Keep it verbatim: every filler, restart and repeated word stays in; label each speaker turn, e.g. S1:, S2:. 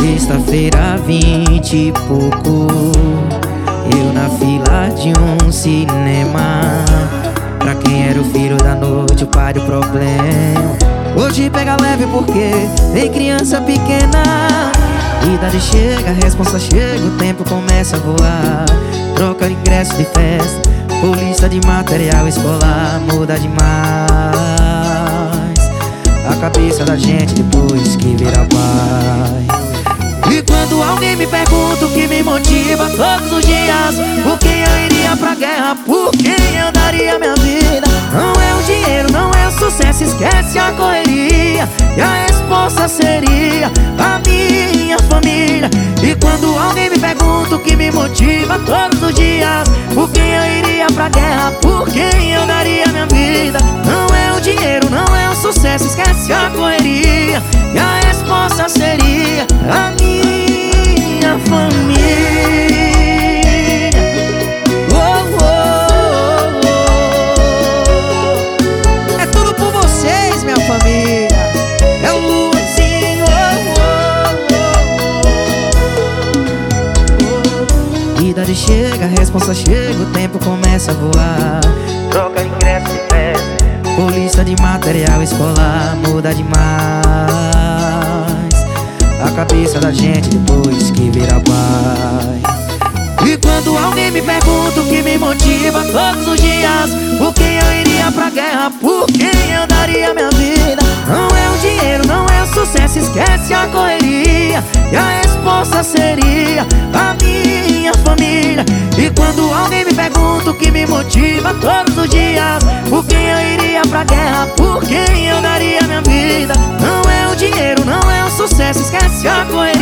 S1: Sexta-feira, vinte e pouco, eu na fila de um cinema. Pra quem era o filho da noite, o pai do problema. Hoje pega leve porque tem criança pequena. Idade chega, a responsa chega, o tempo começa a voar. Troca de ingresso de festa, polícia de material escolar. Muda demais a cabeça da gente depois que vira pai. E quando alguém me pergunta o que me motiva todos os dias, por quem eu iria pra guerra, por quem eu daria minha vida, não é o dinheiro, não é o sucesso, esquece a correria. E a resposta seria a minha família. E quando alguém me pergunta o que me motiva todos os dias, por quem eu iria pra guerra, por quem eu daria minha vida, não é o dinheiro, não é o sucesso, esquece a correria. E a resposta seria a minha família. Oh, oh, oh. É tudo por vocês, minha família. É o Luanzinho. Oh, oh, oh. Idade chega, a responsa chega, o tempo começa a voar. Troca de ingresso de festa, polícia de material escolar. Muda demais a cabeça da gente depois que vira pai. E quando alguém me pergunta o que me motiva todos os dias, por quem eu iria pra guerra, por quem eu daria minha vida, não é o dinheiro, não é o sucesso, esquece a correria. E a resposta seria a minha família. E quando alguém me pergunta o que me motiva todos os dias, por quem eu iria pra guerra, por quem eu daria minha vida, não é o dinheiro, não é o sucesso, esquece a correria.